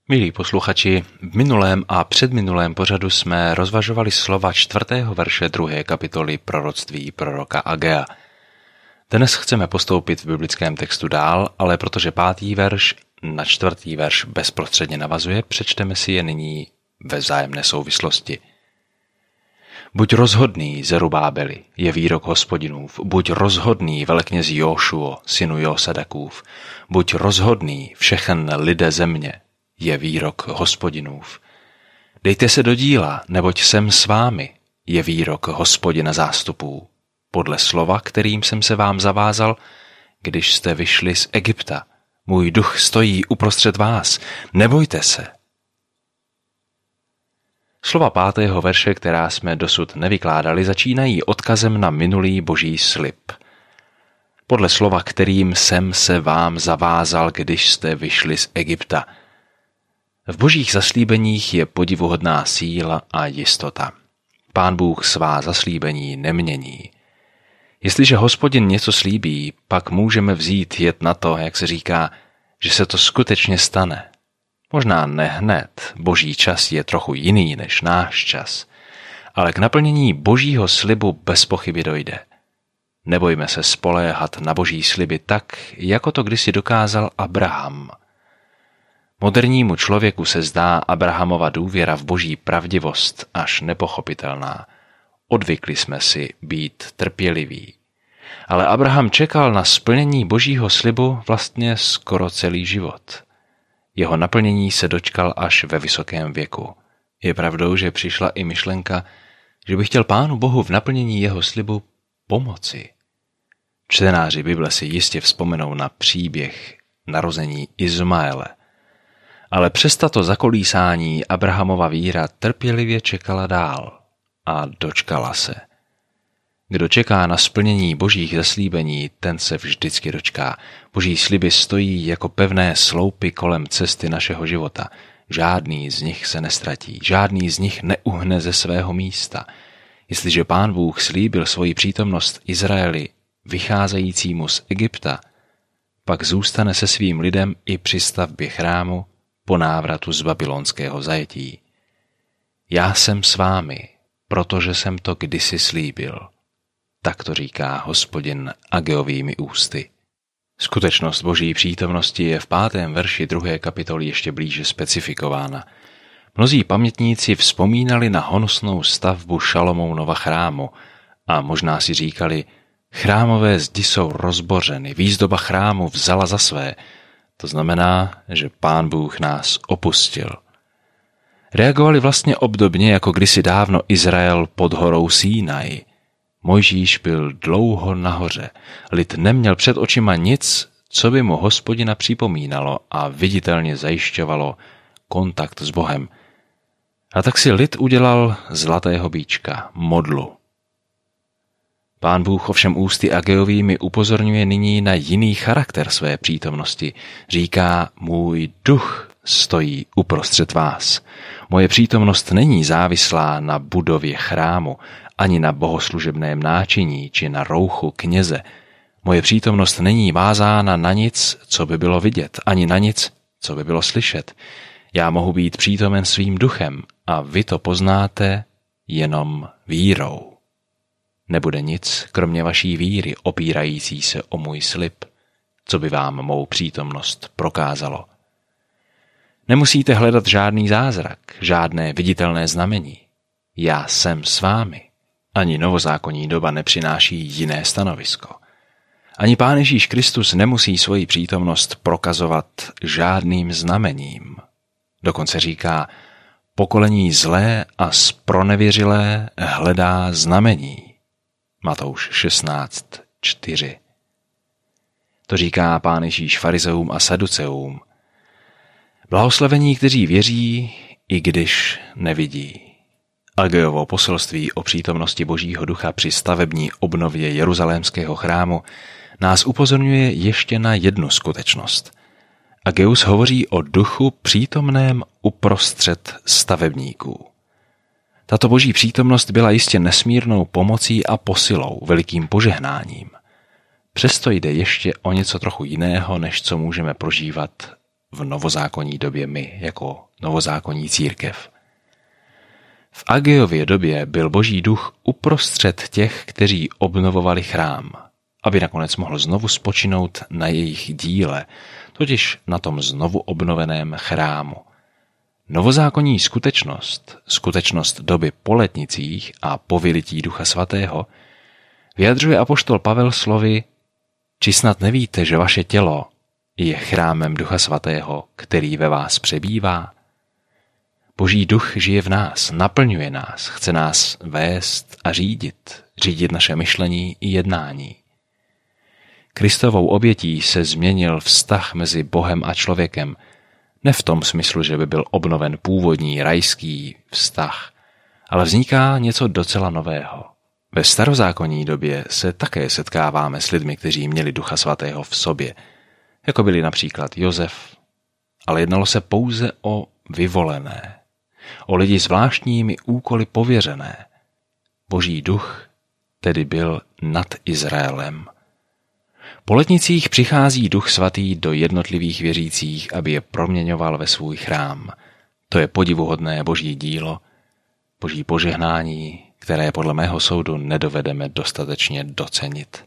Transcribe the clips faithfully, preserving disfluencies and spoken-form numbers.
Milí posluchači, v minulém a předminulém pořadu jsme rozvažovali slova čtvrtého verše druhé kapitoly proroctví proroka Agea. Dnes chceme postoupit v biblickém textu dál, ale protože pátý verš na čtvrtý verš bezprostředně navazuje, přečteme si je nyní ve vzájemné souvislosti. Buď rozhodný, Zerubábeli, je výrok Hospodinův, buď rozhodný, velekněz Jóšuo, synu Josadakův, buď rozhodný, všechen lidé země, je výrok Hospodinův. Dejte se do díla, neboť jsem s vámi, je výrok Hospodina zástupů, podle slova, kterým jsem se vám zavázal, když jste vyšli z Egypta. Můj duch stojí uprostřed vás, nebojte se. Slova pátého verše, která jsme dosud nevykládali, začínají odkazem na minulý boží slib. Podle slova, kterým jsem se vám zavázal, když jste vyšli z Egypta. V božích zaslíbeních je podivuhodná síla a jistota. Pán Bůh svá zaslíbení nemění. Jestliže Hospodin něco slíbí, pak můžeme vzít jet na to, jak se říká, že se to skutečně stane. Možná ne hned, boží čas je trochu jiný než náš čas, ale k naplnění božího slibu bez pochyby dojde. Nebojme se spoléhat na boží sliby tak, jako to kdysi dokázal Abraham. Modernímu člověku se zdá Abrahamova důvěra v boží pravdivost až nepochopitelná. Odvykli jsme si být trpěliví. Ale Abraham čekal na splnění božího slibu vlastně skoro celý život. Jeho naplnění se dočkal až ve vysokém věku. Je pravdou, že přišla i myšlenka, že by chtěl Pánu Bohu v naplnění jeho slibu pomoci. Čtenáři Bible si jistě vzpomenou na příběh narození Izmaele. Ale přes tato zakolísání Abrahamova víra trpělivě čekala dál a dočkala se. Kdo čeká na splnění božích zaslíbení, ten se vždycky dočká. Boží sliby stojí jako pevné sloupy kolem cesty našeho života. Žádný z nich se nestratí, žádný z nich neuhne ze svého místa. Jestliže Pán Bůh slíbil svoji přítomnost Izraeli, vycházejícímu z Egypta, pak zůstane se svým lidem i při stavbě chrámu po návratu z babylonského zajetí. Já jsem s vámi, protože jsem to kdysi slíbil. Tak to říká Hospodin Ageovými ústy. Skutečnost boží přítomnosti je v pátém verši druhé kapitoly ještě blíže specifikována. Mnozí pamětníci vzpomínali na honosnou stavbu Šalomounova chrámu a možná si říkali, chrámové zdi jsou rozbořeny, výzdoba chrámu vzala za své. To znamená, že Pán Bůh nás opustil. Reagovali vlastně obdobně, jako kdysi dávno Izrael pod horou Sínaj. Mojžíš byl dlouho nahoře, lid neměl před očima nic, co by mu Hospodina připomínalo a viditelně zajišťovalo kontakt s Bohem. A tak si lid udělal zlatého býčka, modlu. Pán Bůh ovšem ústy Ageovými upozorňuje nyní na jiný charakter své přítomnosti. Říká, můj duch stojí uprostřed vás. Moje přítomnost není závislá na budově chrámu, ani na bohoslužebném náčiní, či na rouchu kněze. Moje přítomnost není vázána na nic, co by bylo vidět, ani na nic, co by bylo slyšet. Já mohu být přítomen svým duchem a vy to poznáte jenom vírou. Nebude nic, kromě vaší víry, opírající se o můj slib, co by vám mou přítomnost prokázalo. Nemusíte hledat žádný zázrak, žádné viditelné znamení. Já jsem s vámi. Ani novozákonní doba nepřináší jiné stanovisko. Ani Pán Ježíš Kristus nemusí svoji přítomnost prokazovat žádným znamením. Dokonce říká, pokolení zlé a zpronevěřilé hledá znamení. Matouš šestnáct čtyři. To říká Pán Ježíš farizeům a saduceům. Blahoslavení, kteří věří, i když nevidí. Ageovo poselství o přítomnosti Božího ducha při stavební obnově jeruzalémského chrámu nás upozorňuje ještě na jednu skutečnost. Ageus hovoří o duchu přítomném uprostřed stavebníků. Tato boží přítomnost byla jistě nesmírnou pomocí a posilou, velikým požehnáním. Přesto jde ještě o něco trochu jiného, než co můžeme prožívat v novozákonní době my, jako novozákonní církev. V Agejově době byl Boží duch uprostřed těch, kteří obnovovali chrám, aby nakonec mohl znovu spočinout na jejich díle, totiž na tom znovu obnoveném chrámu. Novozákonní skutečnost, skutečnost doby po letnicích a po vylití Ducha Svatého, vyjadřuje apoštol Pavel slovy: či snad nevíte, že vaše tělo je chrámem Ducha Svatého, který ve vás přebývá? Boží duch žije v nás, naplňuje nás, chce nás vést a řídit, řídit naše myšlení i jednání. Kristovou obětí se změnil vztah mezi Bohem a člověkem, ne v tom smyslu, že by byl obnoven původní rajský vztah, ale vzniká něco docela nového. Ve starozákonní době se také setkáváme s lidmi, kteří měli Ducha Svatého v sobě, jako byli například Josef, ale jednalo se pouze o vyvolené, o lidi zvláštními úkoly pověřené. Boží duch tedy byl nad Izraelem. Po letnicích přichází Duch Svatý do jednotlivých věřících, aby je proměňoval ve svůj chrám. To je podivuhodné Boží dílo, Boží požehnání, které podle mého soudu nedovedeme dostatečně docenit.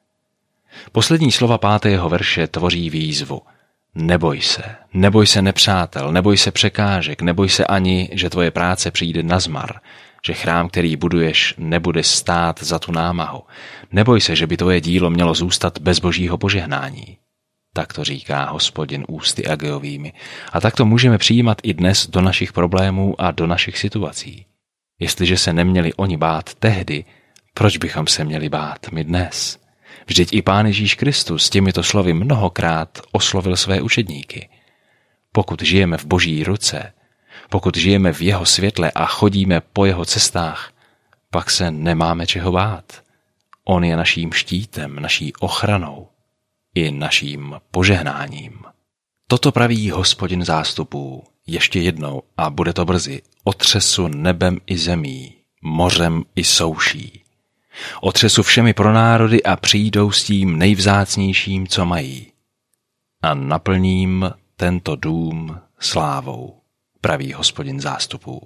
Poslední slova pátého verše tvoří výzvu. Neboj se, neboj se nepřátel, neboj se překážek, neboj se ani, že tvoje práce přijde nazmar, že chrám, který buduješ, nebude stát za tu námahu. Neboj se, že by tvoje dílo mělo zůstat bez Božího požehnání. Tak to říká Hospodin ústy Agejovými. A tak to můžeme přijímat i dnes do našich problémů a do našich situací. Jestliže se neměli oni bát tehdy, proč bychom se měli bát my dnes? Vždyť i Pán Ježíš Kristus těmito slovy mnohokrát oslovil své učedníky. Pokud žijeme v Boží ruce, pokud žijeme v jeho světle a chodíme po jeho cestách, pak se nemáme čeho bát. On je naším štítem, naší ochranou i naším požehnáním. Toto praví Hospodin zástupů ještě jednou a bude to brzy. Otřesu nebem i zemí, mořem i souší. Otřesu všemi pro národy a přijdou s tím nejvzácnějším, co mají. A naplním tento dům slávou, praví Hospodin zástupů.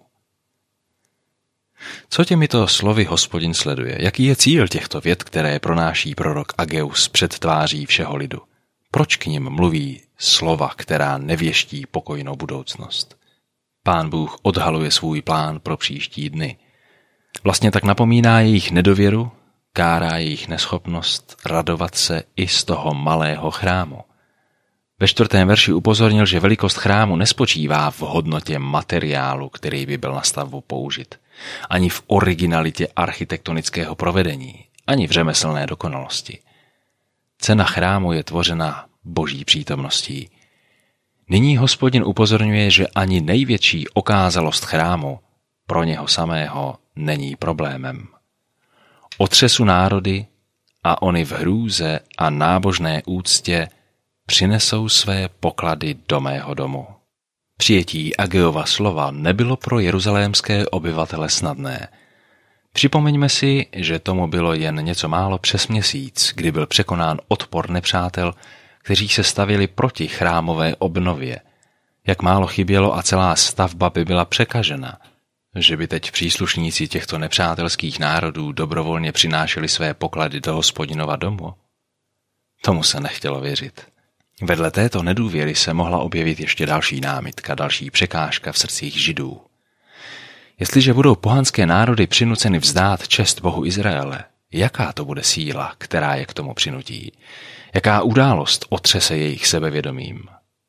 Co těmito slovy Hospodin sleduje? Jaký je cíl těchto vět, které pronáší prorok Ageus před tváří všeho lidu? Proč k nim mluví slova, která nevěští pokojnou budoucnost? Pán Bůh odhaluje svůj plán pro příští dny. Vlastně tak napomíná jejich nedověru, kárá jejich neschopnost radovat se i z toho malého chrámu. Ve čtvrtém verši upozornil, že velikost chrámu nespočívá v hodnotě materiálu, který by byl na stavbu použit, ani v originalitě architektonického provedení, ani v řemeslné dokonalosti. Cena chrámu je tvořena Boží přítomností. Nyní Hospodin upozorňuje, že ani největší okázalost chrámu pro něho samého není problémem. Otřesu národy a oni v hrůze a nábožné úctě přinesou své poklady do mého domu. Přijetí Agejova slova nebylo pro jeruzalémské obyvatele snadné. Připomeňme si, že tomu bylo jen něco málo přes měsíc, kdy byl překonán odpor nepřátel, kteří se stavili proti chrámové obnově. Jak málo chybělo a celá stavba by byla překažena, že by teď příslušníci těchto nepřátelských národů dobrovolně přinášeli své poklady do Hospodinova domu. Tomu se nechtělo věřit. Vedle této nedůvěry se mohla objevit ještě další námitka, další překážka v srdcích Židů. Jestliže budou pohanské národy přinuceny vzdát čest Bohu Izraele, jaká to bude síla, která je k tomu přinutí? Jaká událost otřese jejich sebevědomím?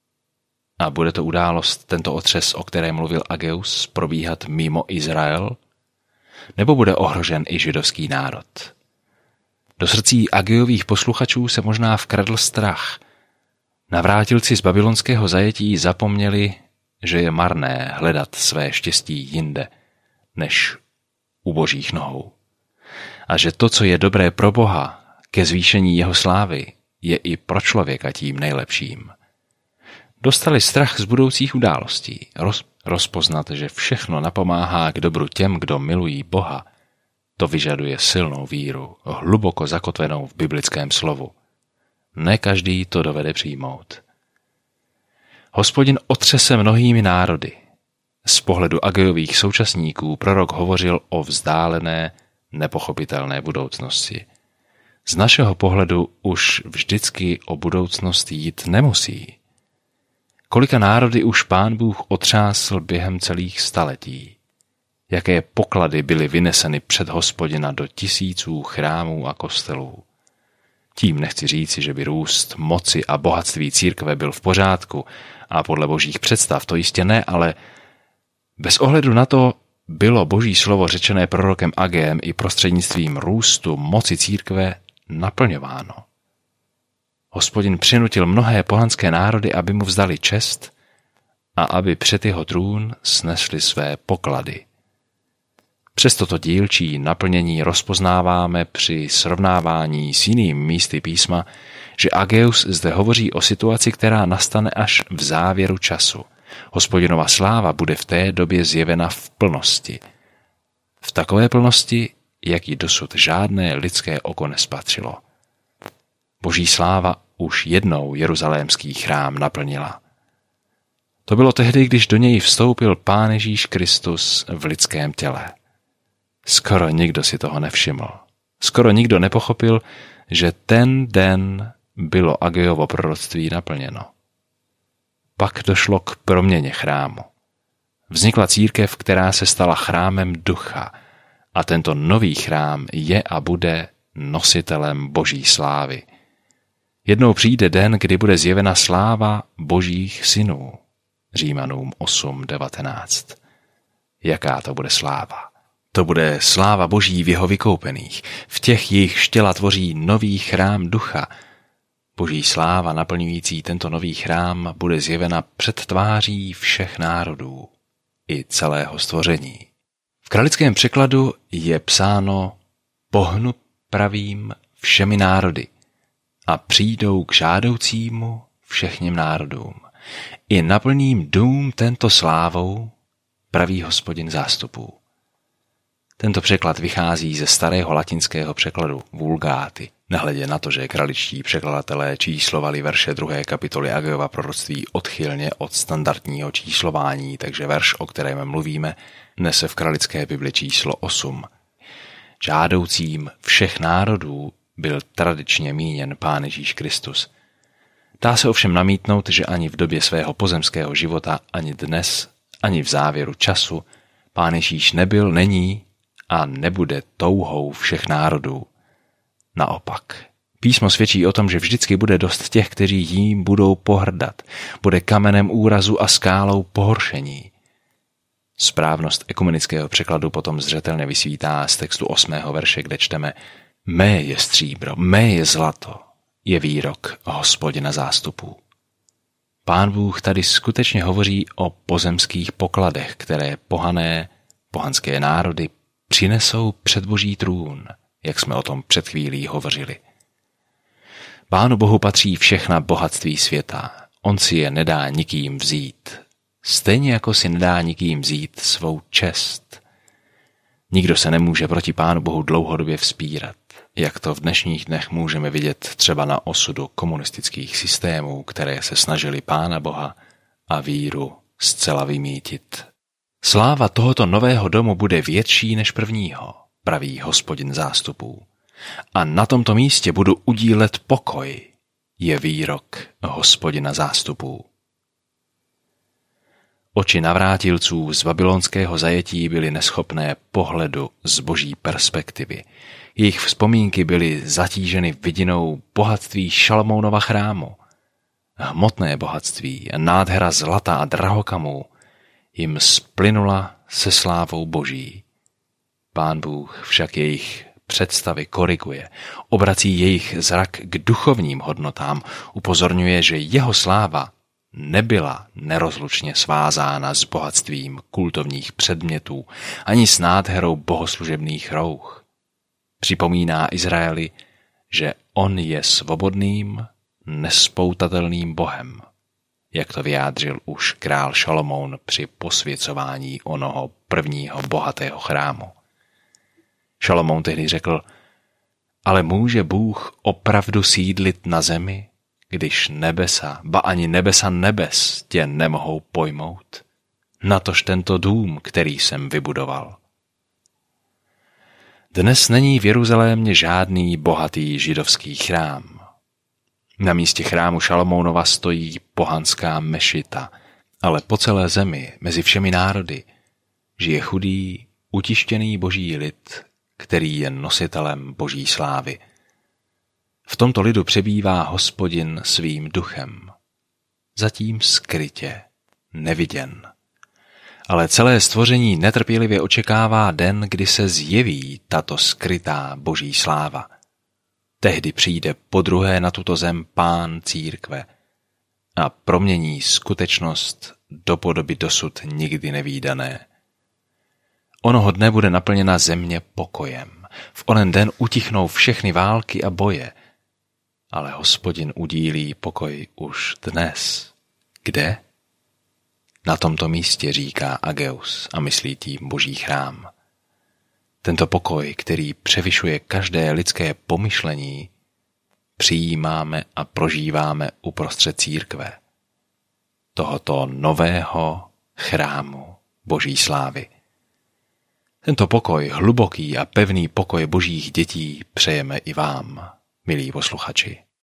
A bude to událost, tento otřes, o které mluvil Ageus, probíhat mimo Izrael? Nebo bude ohrožen i židovský národ? Do srdcí Agejových posluchačů se možná vkradl strach. Navrátilci z babylonského zajetí zapomněli, že je marné hledat své štěstí jinde, než u Božích nohou. A že to, co je dobré pro Boha, ke zvýšení jeho slávy, je i pro člověka tím nejlepším. Dostali strach z budoucích událostí, roz, rozpoznat, že všechno napomáhá k dobru těm, kdo milují Boha. To vyžaduje silnou víru, hluboko zakotvenou v biblickém slovu. Ne každý to dovede přijmout. Hospodin otřese mnohými národy. Z pohledu Agejových současníků prorok hovořil o vzdálené, nepochopitelné budoucnosti. Z našeho pohledu už vždycky o budoucnost jít nemusí. Kolika národy už Pán Bůh otřásl během celých staletí? Jaké poklady byly vyneseny před Hospodina do tisíců chrámů a kostelů? Tím nechci říci, že by růst moci a bohatství církve byl v pořádku a podle božích představ, to jistě ne, ale bez ohledu na to bylo boží slovo řečené prorokem Agejem i prostřednictvím růstu moci církve naplňováno. Hospodin přinutil mnohé pohanské národy, aby mu vzdali čest a aby před jeho trůn snesli své poklady. Přes toto dílčí naplnění rozpoznáváme při srovnávání s jinými místy písma, že Ageus zde hovoří o situaci, která nastane až v závěru času. Hospodinova sláva bude v té době zjevena v plnosti. V takové plnosti, jak ji dosud žádné lidské oko nespatřilo. Boží sláva už jednou jeruzalémský chrám naplnila. To bylo tehdy, když do něj vstoupil Pán Ježíš Kristus v lidském těle. Skoro nikdo si toho nevšiml. Skoro nikdo nepochopil, že ten den bylo Agejovo proroctví naplněno. Pak došlo k proměně chrámu. Vznikla církev, která se stala chrámem ducha, a tento nový chrám je a bude nositelem boží slávy. Jednou přijde den, kdy bude zjevena sláva božích synů. Římanům osm devatenáct. Jaká to bude sláva? To bude sláva boží v jeho vykoupených, v těch jejich těla tvoří nový chrám ducha. Boží sláva naplňující tento nový chrám bude zjevena před tváří všech národů i celého stvoření. V kralickém překladu je psáno pohnu pravým všemi národy a přijdou k žádoucímu všechněm národům. I naplním dům tento slávou, pravý Hospodin zástupů. Tento překlad vychází ze starého latinského překladu Vulgáty. Nehledě na to, že kraličtí překladatelé číslovali verše druhé kapitoly Agejova proroctví odchylně od standardního číslování, takže verš, o kterém mluvíme, nese v kralické Bibli číslo osm. Žádoucím všech národů byl tradičně míněn Pán Ježíš Kristus. Dá se ovšem namítnout, že ani v době svého pozemského života, ani dnes, ani v závěru času Pán Ježíš nebyl, není a nebude touhou všech národů. Naopak, písmo svědčí o tom, že vždycky bude dost těch, kteří jím budou pohrdat, bude kamenem úrazu a skálou pohoršení. Správnost ekumenického překladu potom zřetelně vysvítá z textu osmého verše, kde čteme: Mé je stříbro, mé je zlato, je výrok Hospodina zástupů. Pán Bůh tady skutečně hovoří o pozemských pokladech, které pohané, pohanské národy přinesou před boží trůn, jak jsme o tom před chvílí hovořili. Pánu Bohu patří všechna bohatství světa, on si je nedá nikým vzít, stejně jako si nedá nikým vzít svou čest. Nikdo se nemůže proti Pánu Bohu dlouhodobě vzpírat, jak to v dnešních dnech můžeme vidět třeba na osudu komunistických systémů, které se snažili Pána Boha a víru zcela vymítit. Sláva tohoto nového domu bude větší než prvního, pravý Hospodin zástupů. A na tomto místě budu udílet pokoj, je výrok Hospodina zástupů. Oči navrátilců z babylonského zajetí byly neschopné pohledu z boží perspektivy. Jejich vzpomínky byly zatíženy vidinou bohatství Šalamounova chrámu. Hmotné bohatství, nádhera zlata a drahokamů jim splynula se slávou boží. Pán Bůh však jejich představy koriguje, obrací jejich zrak k duchovním hodnotám, upozorňuje, že jeho sláva nebyla nerozlučně svázána s bohatstvím kultovních předmětů ani s nádherou bohoslužebných rouch. Připomíná Izraeli, že on je svobodným, nespoutatelným Bohem, jak to vyjádřil už král Šalomoun při posvěcování onoho prvního bohatého chrámu. Šalomoun tehdy řekl: ale může Bůh opravdu sídlit na zemi, když nebesa, ba ani nebesa nebes tě nemohou pojmout, natož tento dům, který jsem vybudoval. Dnes není v Jeruzalémě žádný bohatý židovský chrám. Na místě chrámu Šalomounova stojí pohanská mešita, ale po celé zemi, mezi všemi národy, žije chudý, utištěný boží lid, který je nositelem boží slávy. V tomto lidu přebývá Hospodin svým duchem. Zatím skrytě, neviděn. Ale celé stvoření netrpělivě očekává den, kdy se zjeví tato skrytá boží sláva. Tehdy přijde podruhé na tuto zem Pán církve a promění skutečnost do podoby dosud nikdy nevídané. Onoho dne bude naplněna země pokojem. V onen den utichnou všechny války a boje. Ale Hospodin udílí pokoj už dnes. Kde? Na tomto místě, říká Ageus a myslí tím boží chrám. Tento pokoj, který převyšuje každé lidské pomyšlení, přijímáme a prožíváme uprostřed církve, tohoto nového chrámu boží slávy. Tento pokoj, hluboký a pevný pokoj božích dětí, přejeme i vám, milí posluchači.